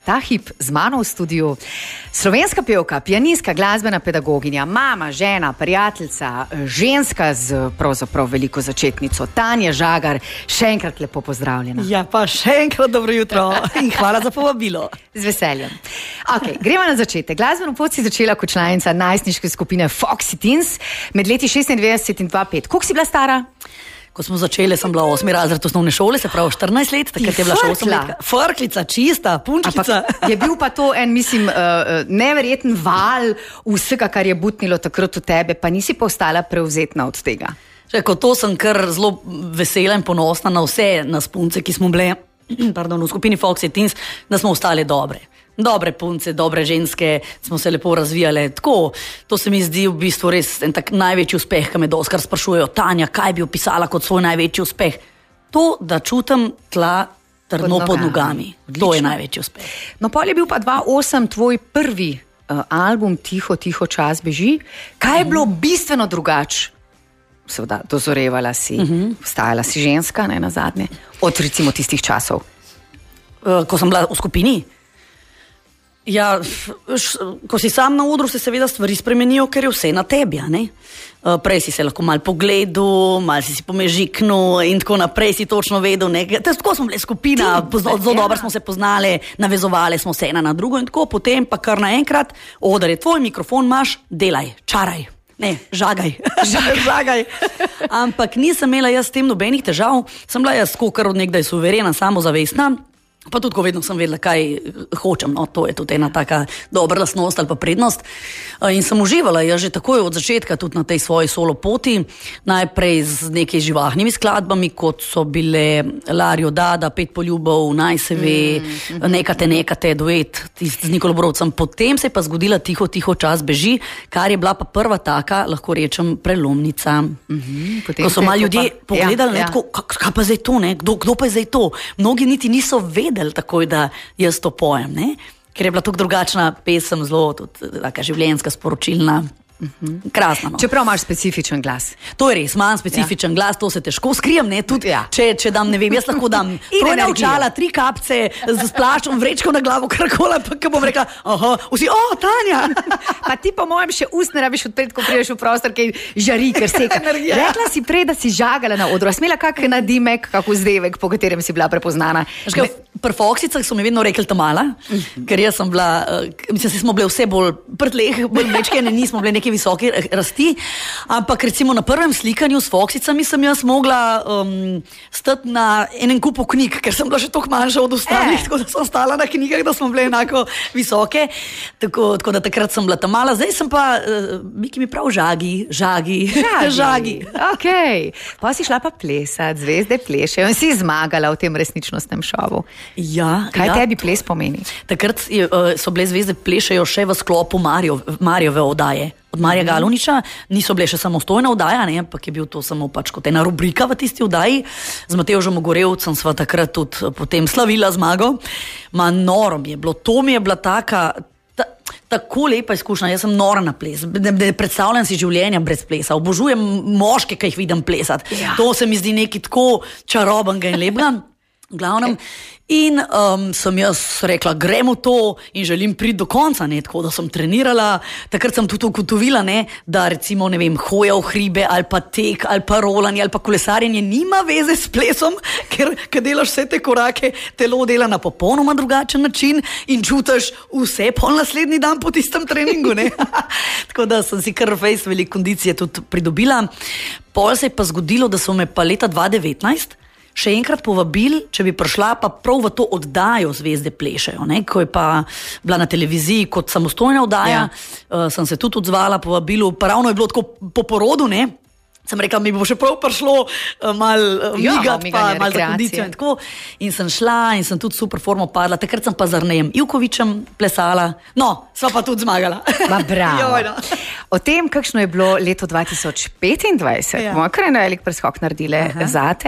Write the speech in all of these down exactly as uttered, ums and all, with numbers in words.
Ta hip z mano v studiu slovenska pevka, pianistka, glasbena pedagoginja, mama, žena, prijateljica, ženska z pravzaprav veliko začetnico, Tanja Žagar. Še enkrat lepo pozdravljena. Ja, pa še enkrat dobro jutro in hvala za povabilo. Z veseljem. Ok, gremo na začetek. Glasbeno pot si začela kot članica najstniške skupine Foxy Teens med leti šestindevetdeset in dva tisoč pet. Koliko si bila stara? Ko smo začeli, sem bila osmi razred osnovne šole, se pravi štirinajst let, takrat je bila še osem let. Frklica, čista, punčica. Ampak je bil pa to en, mislim, uh, neverjeten val vsega, kar je butnilo takrat v tebe, pa nisi pa ostala prevzetna od tega. Še kot to sem kar zelo vesela in ponosna na vse nas punce, ki smo bile pardon, v skupini Foxy Teens, da smo ostali dobre. Dobre punce, dobre ženske, smo se lepo razvijale. Tako, to se mi zdi v bistvu res en tak največji uspeh, ki me doskar sprašujejo, Tanja, kaj bi opisala kot svoj največji uspeh? To, da čutim tla trdno pod nogami. To je največji uspeh. No, pol je bil pa dva tisoč osem tvoj prvi uh, album Tiho, tiho čas beži. Kaj je bilo bistveno drugače? Seveda, dozorevala si, uh-huh. Vstajala si ženska, ne, na zadnje, od recimo tistih časov. Uh, ko sem bila v skupini? Ja, ko si sam na odru, se seveda stvari spremenijo, ker je vse na tebi, ne? Prej si se lahko mal pogledal, mal si si pomežiknul in tako naprej si točno vedel, ne? Tako smo bile skupina, zelo dobro smo se poznali, navezovali smo se ena na drugo in tako, potem pa kar naenkrat, odar je tvoj, mikrofon imaš, delaj, čaraj. Ne, žagaj. žagaj. Ampak nisem imela jaz s tem nobenih težav, sem bila jaz skokar od nekdaj suverena, samozavestna. Pa tudi, ko vedno sem vedela, kaj hočem, no, to je tudi ena taka dobra lastnost ali pa prednost. In sem uživala, jaz že takoj od začetka tudi na tej svoji solo poti, najprej z nekaj živahnimi skladbami, kot so bile Lario Dada, Pet poljubov, Naj se ve, mm-hmm. Nekate, nekate, duet z Nikolo Brovcem. Potem se je pa zgodila Tiho, tiho čas beži, kar je bila pa prva taka, lahko rečem, prelomnica. Mm-hmm. Ko so malo ljudje pa pogledali, ja, ne, tako, ja. Kaj pa zdaj to, ne? Kdo, kdo pa je zdaj to? Mnogi niti niso vedeli, takoj, da jaz to pojem, ne? Ker je bila tako drugačna pesem, zelo tudi taka življenjska, sporočilna. Uh-huh. Krasno. No. Čeprav imaš specifičen glas. To je res, imam specifičen ja. glas, to se težko skrijem, ne, tudi ja. če, če dam, ne vem, jaz lahko dam trojna očala, tri kapce z splaščom, vrečko na glavo, karkola, pa ko bom rekla, aha, vsi, o, Tanja. Pa ti po mojem še ust ne rabiš odpred, ko priješ v prostor, kaj žari, ker seka. Rekla si prej, da si žagala na odru, a smela kak nadimek, kak vzdevek, po katerem si bila prepoznana. Škaj, pri Foxycah so mi vedno rekli tamala, uh-huh. ker jaz sem bila, uh, mislim, smo bile vse bolj prtleh, bolj mečkene, nismo bile neke visoke rasti, ampak recimo na prvem slikanju s Foxycami sem jaz mogla um, stati na enem kupu knjig, ker sem bila še toliko manjša od ostalih, e. Tako da sem stala na knjigah, da smo bile enako visoke, tako, tako da takrat sem bila tamala, zdaj sem pa, uh, Miki mi prav žagi, žagi, žagi. žagi. Ok, pa si šla pa plesat, zvezde plešejo in si zmagala v tem resničnostnem šovu. Ja, kaj ja, tebi ples pomeni? Takrat so bile zvezde plešejo še v sklopu Mario, Mariove oddaje. Od Marija Galuniča niso bile še samostojna oddaja, ne, ampak je bil to samo pač kot ena rubrika v tisti oddaji. Z Matevžem Ogorevcem sva takrat tudi potem slavila zmago. Ma noro mi je bilo, to mi je bila taka, ta, tako lepa izkušnja, jaz sem nora na ples, ne, ne predstavljam si življenja brez plesa, obožujem moške, ki jih vidim plesati. Ja. To se mi zdi nekaj tako čarobenega in lepega. V glavnem, in um, sem jaz rekla, gremo to in želim priti do konca, ne, tako da sem trenirala, takrat sem tudi ugotovila, ne, da recimo, ne vem, hoja v hribe ali pa tek ali pa rolanje ali pa kolesarjenje nima veze s plesom, ker kad delaš vse te korake, telo dela na popolnoma drugačen način in čutiš vse pol naslednji dan po tistem treningu, ne. Tako da sem si kar fejs veliko kondicije tudi pridobila. Pol se je pa zgodilo, da so me pa leta dva tisoč devetnajst še enkrat povabili, če bi prišla pa prav v to oddajo Zvezde plešejo, ne, ko je pa bila na televiziji kot samostojna oddaja, ja. uh, sem se tudi odzvala povabilu, pa ravno je bilo tako po porodu, ne, sem rekla, mi bo še prav prišlo uh, mal uh, ja, migat, pa mal za kondicijo in tako, in sem šla in sem tudi super formo padla, takrat sem pa z Arnejem Ivkovičem plesala, no, sva pa tudi zmagala. Ma bravo. O tem, kakšno je bilo leto dva tisoč petindvajset, ja. bomo kar en velik preskok naredile Aha. zate.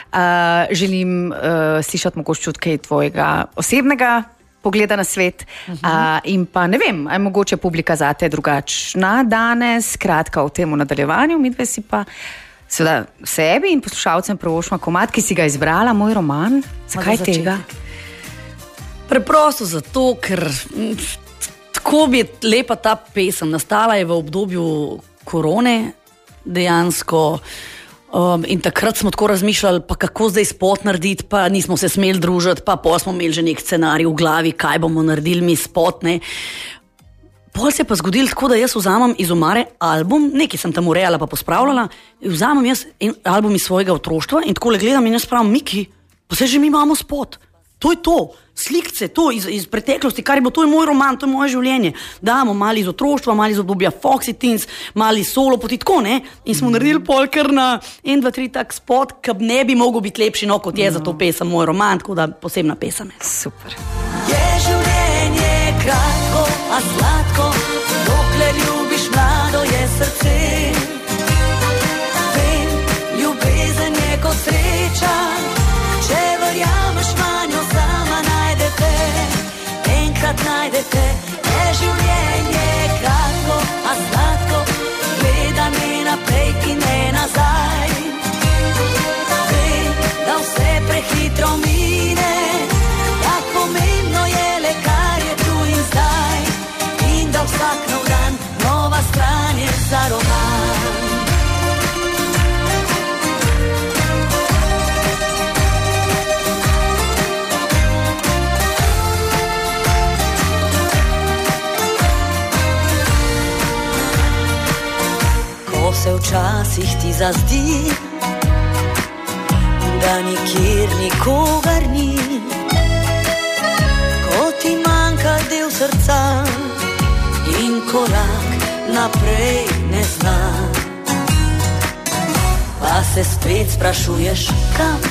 Uh, želim uh, slišati mogoče čut kaj tvojega osebnega pogleda na svet uh-huh. uh, in pa ne vem, aj mogoče publika zate drugačna danes, kratka v tem nadaljevanju, midve si pa seveda sebi in poslušalcem prvošma komad, ki si ga izbrala, moj roman. Zakaj tega? Preprosto zato, ker tako bi lepa ta pesem. Nastala je v obdobju korone, dejansko. Um, in takrat smo tako razmišljali, pa kako zdaj spot narediti, pa nismo se smeli družiti, pa pol smo imeli že nek scenarij v glavi, kaj bomo naredili mi spot, ne. Pol se je pa zgodilo tako, da jaz vzamem iz omare album, nekaj sem tam urejala pa pospravljala, vzamem jaz album iz svojega otroštva in tako le gledam in jaz pravim, Miki, pa se že mi imamo spot. To je to, slikce, to iz, iz preteklosti, kar je bilo, to je moj roman, to je moje življenje. Damo mali iz otroštva, mali iz obdobja Foxy Teens, mali solo poti, tako ne. In smo mm. naredili pol kar na en, dva, tri tak spot, ki ne bi mogel biti lepši, no, kot je no. za to pesem moj roman, tako da posebna pesem. Super. Je življenje kratko, a sladko, dokler ljubiš mlado je srce. Vem, ljubezen je kot sreča, če verjameš vanjo, sama najde te, enkrat najde te. Je življenje kratko, a sladko, gleda ne naprej in ne nazaj. Vem, da vse prehitro mine, tak pomembno je le, kar je tu in zdaj, in da vsak nov dan nova stran je za roman. Se včasih ti zazdi, da nikjer nikogar ni, ko ti manjka del srca in korak naprej ne zna. Pa se spet sprašuješ, kam,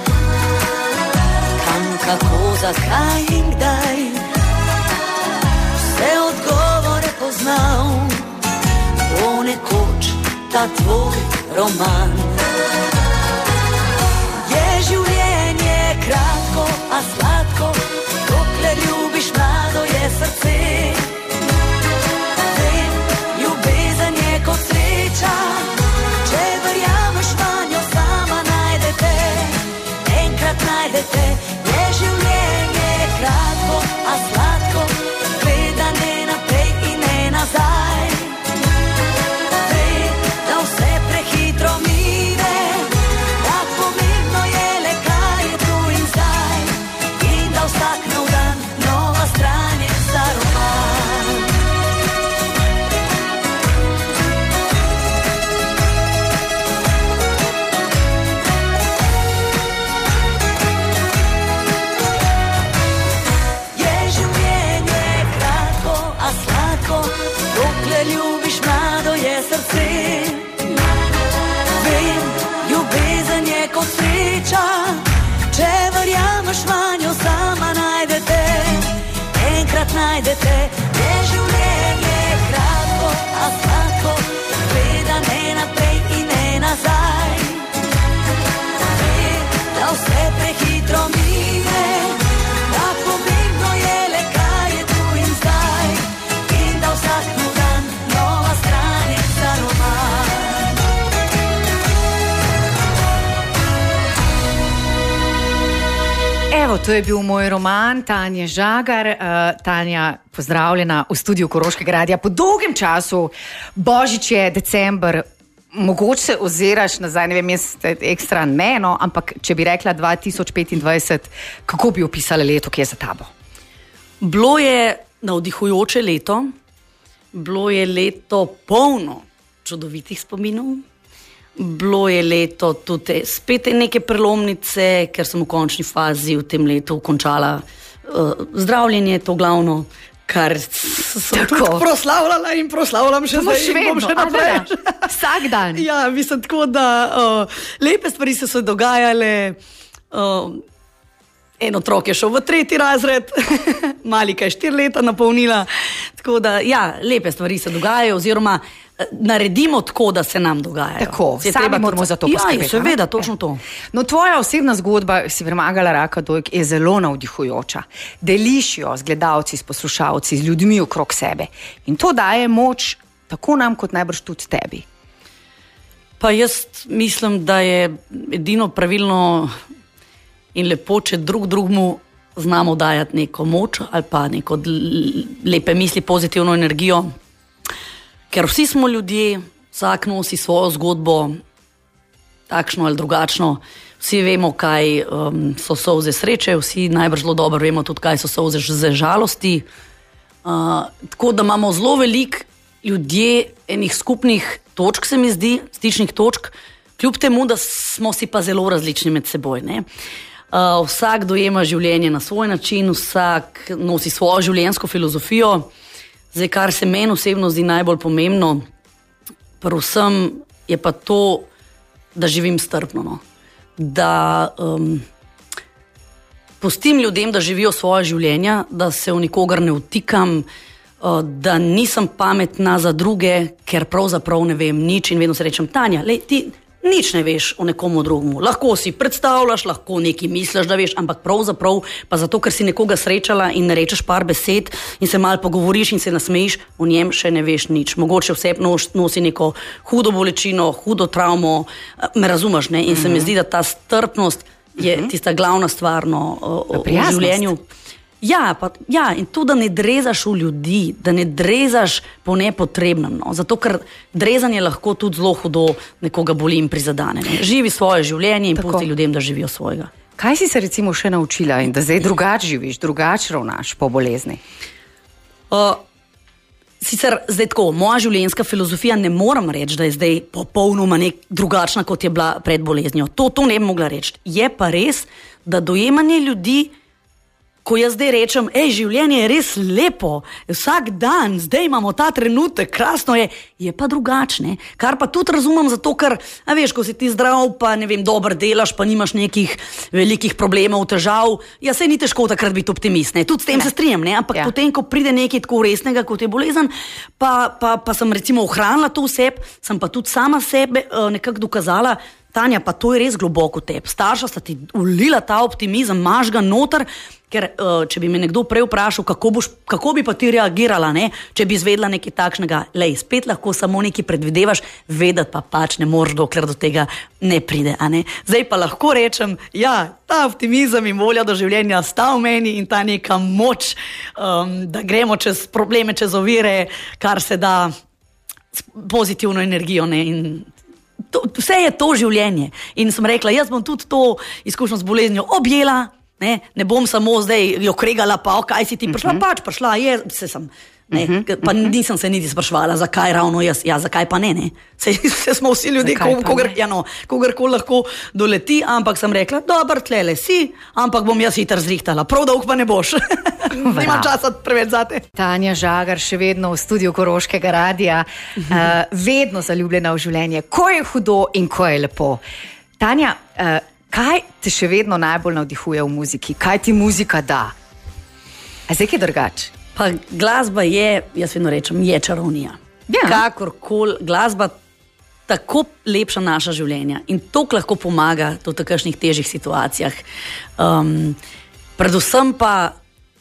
kam, kako, zakaj in kdaj. Vse odgovore poznal, bo nekoč ta tvoj roman. Je življenje kratko, a sladko, dokler ljubiš mlado je srce. Vem, ljubezen je kot sreča, če verjameš vanjo, sama najde te, enkrat najde te. Je življenje kratko, a sladko, gleda ne naprej in ne nazaj. Vse prehitro mine, tak pomembno je le, kar je tu in zdaj, in da vsak nov dan nova stran je za roman. Je življenje kratko, a sladko, dokler ljubiš mlado je srce. Ljubezen je kot sreča, če verjameš vanjo, sama najde te, enkrat najde te. Je življenje kratko, a sladko, gleda ne naprej in ne nazaj. Ve, da vse prehitro mine, tak pomembno je le, kar je tu in zdaj, in da vsak nov dan nova stran je za roman. Evo, to je bil moj roman, Tanja Žagar. Uh, Tanja, pozdravljena v studiu Koroškega radia. Po dolgem času, božič je, december, mogoče se oziraš nazaj, ne vem, jaz ekstra ne, no, ampak če bi rekla dva tisoč petindvajset, kako bi opisala leto, ki je za tabo? Bilo je navdihujoče leto, bilo je leto polno čudovitih spominov. Bilo je leto tudi spet neke prelomnice, ker sem v končni fazi v tem letu končala uh, zdravljenje, to glavno, kar sem tako proslavljala in proslavljam še zdaj in bom še naprej. Vsak dan. Ja, mislim tako, da uh, lepe stvari so se dogajale. Uh, en otrok je šel v tretji razred, malika je štiri leta napolnila, tako da ja, lepe stvari se dogajajo oziroma naredimo tako, da se nam dogajajo. Tako, sami moramo za to poskrbeti. Ja, seveda, točno to. No, tvoja osebna zgodba, si premagala raka dojk, je zelo navdihujoča. Deliš jo z gledalci, s poslušalci, z ljudmi okrog sebe. In to daje moč tako nam, kot najbrž tudi tebi. Pa jaz mislim, da je edino pravilno in lepo, če drug drugmu znamo dajati neko moč ali pa neko lepe misli, pozitivno energijo, ker vsi smo ljudje, vsak nosi svojo zgodbo, takšno ali drugačno. Vsi vemo, kaj um, so solze sreče, vsi najbrž zelo dobro vemo tudi, kaj so solze žalosti. Uh, tako da imamo zelo veliko ljudje enih skupnih točk, se mi zdi, stičnih točk, kljub temu, da smo si pa zelo različni med seboj. Ne? Uh, vsak dojema življenje na svoj način, vsak nosi svojo življenjsko filozofijo. Zdaj, kar se meni osebno zdi najbolj pomembno, predvsem je pa to, da živim strpno. No? Da um, pustim ljudem, da živijo svoje življenja, da se v nikogar ne vtikam, uh, da nisem pametna za druge, ker pravzaprav ne vem nič in vedno se rečem, Tanja, lej, ti nič ne veš o nekomu drugemu. Lahko si predstavljaš, lahko nekaj misliš, da veš, ampak pravzaprav pa zato, ker si nekoga srečala in ne rečeš par besed in se malo pogovoriš in se nasmejiš, o njem še ne veš nič. Mogoče vse nosi neko hudo bolečino, hudo travmo, me razumeš, ne? In mm-hmm. se mi zdi, da ta strpnost je mm-hmm. tista glavna stvar no, o, v življenju. Ja, pa, ja, in to, da ne drezaš v ljudi, da ne drezaš po nepotrebnem, no? Zato, ker drezanje lahko tudi zelo hudo nekoga boli in prizadane. Ne? Živi svoje življenje in pusti ljudem, da živijo svojega. Kaj si se recimo še naučila in da zdaj drugače živiš, drugače ravnaš po bolezni? Uh, sicer zdaj tako, moja življenjska filozofija ne moram reči, da je zdaj popolnoma nek drugačna, kot je bila pred boleznijo. To, to ne bi mogla reči. Je pa res, da dojemanje ljudi, ko jaz zdaj rečem, ej, življenje je res lepo, vsak dan, zdaj imamo ta trenutek, krasno je, je pa drugačne. Kar pa tudi razumem, zato ker, a veš, ko si ti zdrav, pa ne vem, dober delaš, pa nimaš nekih velikih problemov, težav, ja, sej ni težko takrat biti optimist, ne, tudi s tem ne. se strinjam, ne, ampak ja. potem, ko pride nekaj tako resnega, kot je bolezen, pa, pa, pa sem recimo ohranila to vseb, sem pa tudi sama sebe uh, nekako dokazala, Tanja, pa to je res globoko teb. Starša sta ti ulila ta optimizem, imaš ga noter, ker uh, če bi me nekdo prej vprašal, kako, boš, kako bi pa ti reagirala, ne? Če bi izvedla nekaj takšnega, lej, spet lahko samo nekaj predvidevaš, vedeti pa pač ne moreš, dokler do tega ne pride. A ne? Zdaj pa lahko rečem, ja, ta optimizem in volja do življenja sta v meni in ta neka moč, um, da gremo čez probleme, čez ovire, kar se da s pozitivno energijo, ne? In To, vse je to življenje. In sem rekla, jaz bom tudi to izkušnjo z boleznijo objela, ne, ne bom samo zdaj jo kregala, pa o, kaj si ti prišla, uh-huh. pač prišla, je, se sem, ne, uh-huh. pa nisem se niti sprašvala, zakaj ravno jaz, ja, zakaj pa ne, ne. Se, se smo vsi ljudje, kogar, ja, no, kogarkoli lahko doleti, ampak sem rekla, dober, tlele si, ampak bom jaz hitro zrihtala, prav dolg pa ne boš. Nimam časa preveč zate. Tanja Žagar, še vedno v studiu Koroškega radia, uh, vedno zaljubljena v življenje, ko je hudo in ko je lepo. Tanja, uh, kaj te še vedno najbolj navdihuje v muziki? Kaj ti muzika da? A zdaj je drugače? Pa glasba je, jaz vedno rečem, je čarovnija. Ja. Kakorkoli, glasba tako lepša naša življenja in toliko lahko pomaga v takšnih težjih situacijah. Um, predvsem pa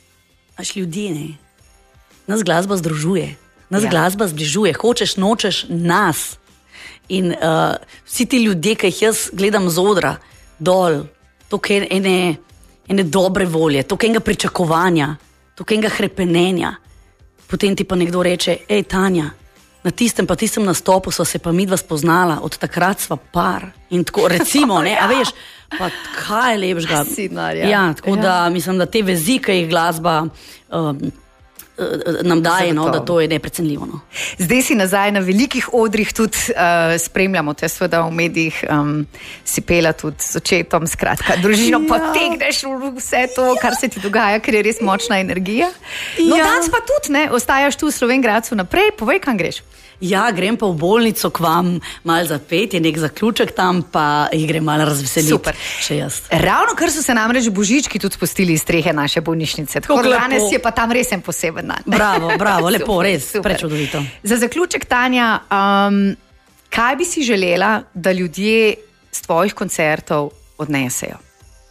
Až ljudje, ne. Nas glasba združuje, nas ja. glasba zbližuje, hočeš, nočeš nas. In uh, vsi ti ljudje, ki jih jaz gledam z odra, dol, toliko ene, ene dobre volje, toliko enega pričakovanja, toliko enega hrepenenja. Potem ti pa nekdo reče, ej Tanja, na tistem pa tistem nastopu sva se pa midva spoznala, od takrat sva par. In tako, recimo, ne, a veš, pa kaj je lepšega. Sidnarja. Ja, tako ja. da mislim, da te vezi, ki jih glasba um, nam daje, no, da to je neprecenljivo. No. Zdaj si nazaj na velikih odrih tudi uh, spremljamo, te seveda v medijih um, si pela tudi s očetom, skratka, družino, ja. potegneš vse to, kar se ti dogaja, ker je res močna energija. No, ja. danes pa tudi, ne, ostajaš tu v Slovenj Gradcu naprej, povej, kam greš? Ja, grem pa v bolnico k vam malo zapet, je nek zaključek tam, pa jih grem malo razveseliti. Super. Še jaz. Ravno kar so se namreč božički tudi spustili iz strehe naše bolnišnice. Tako da danes je pa tam res en poseben dan. Bravo, bravo, lepo, super, res, prečudovito. Za zaključek, Tanja, um, kaj bi si želela, da ljudje z tvojih koncertov odnesejo?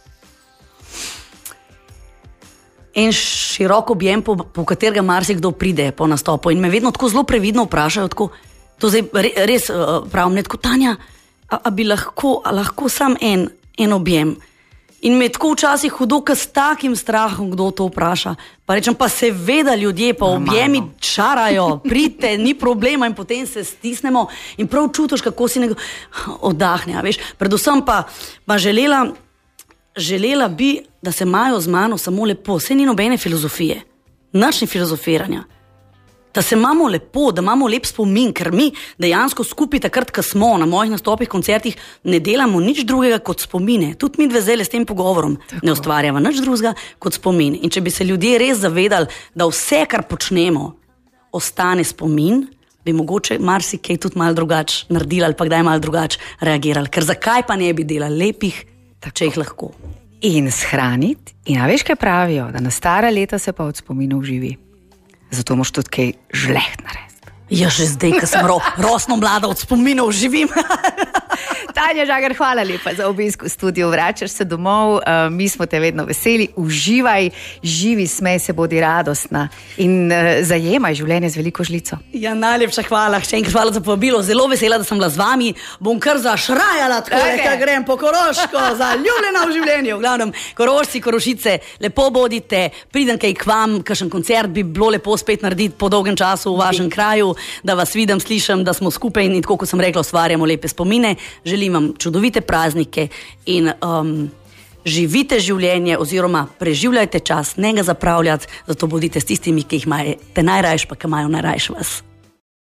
En širok objem, po, po katerega marsikdo pride po nastopu. In me vedno tako zelo previdno vprašajo, tako, to zdaj res pravim, ne tako, Tanja, a, a bi lahko, a lahko sam en, en objem, In me tako včasih hudo, k s takim strahom, kdo to vpraša. Pa rečem, pa seveda ljudje, pa objemi čarajo, pridite, ni problema in potem se stisnemo in prav čutiš, kako si nekdo oddahne, veš. Predvsem pa, pa želela, želela bi, da se imajo z mano samo lepo, saj ni nobene filozofije, nič ni filozofiranja. Da se imamo lepo, da imamo lep spomin, ker mi dejansko skupaj takrat, ko smo na mojih nastopih, koncertih, ne delamo nič drugega kot spomine. Tudi mi dve zdaj s tem pogovorom Tako. ne ustvarjamo nič drugega kot spomin. In če bi se ljudje res zavedali, da vse, kar počnemo, ostane spomin, bi mogoče marsikaj tudi malo drugače naredili ali pa kdaj malo drugače reagirali. Ker zakaj pa ne bi delali lepih, Tako. če jih lahko. In shraniti. In a veš, kaj pravijo, da na stara leta se pa od spominov živi. Zato moš tudi kaj žleht narediti. Ja, že zdaj, ko sem ro, rosno mlada, od spominov živim. Tanja Žagar, hvala lepa za obisk v studiu. Vračaš se domov, uh, mi smo te vedno veseli. Uživaj, živi, smej se, bodi radostna in uh, zajemaj življenje z veliko žlico. Ja, najlepša hvala. Še enkrat hvala za povabilo. Zelo vesela, da sem bila z vami. Bom kar zašrajala, tako okay. da grem po Koroško, zaljubljena v življenju. V glavnem, Korošci, Korošice, lepo bodite. Pridem kaj k vam, kakšen koncert bi bilo lepo spet narediti po dolgem času v vašem kraju, da vas vidim, slišim, da smo skupaj in tako, kot sem rekla, ustvarjamo lepe spomine. Želim vam čudovite praznike in um, živite življenje oziroma preživljajte čas, ne ga zapravljati, zato bodite s tistimi, ki jih imate najrajš, pa ki imajo najrajš vas.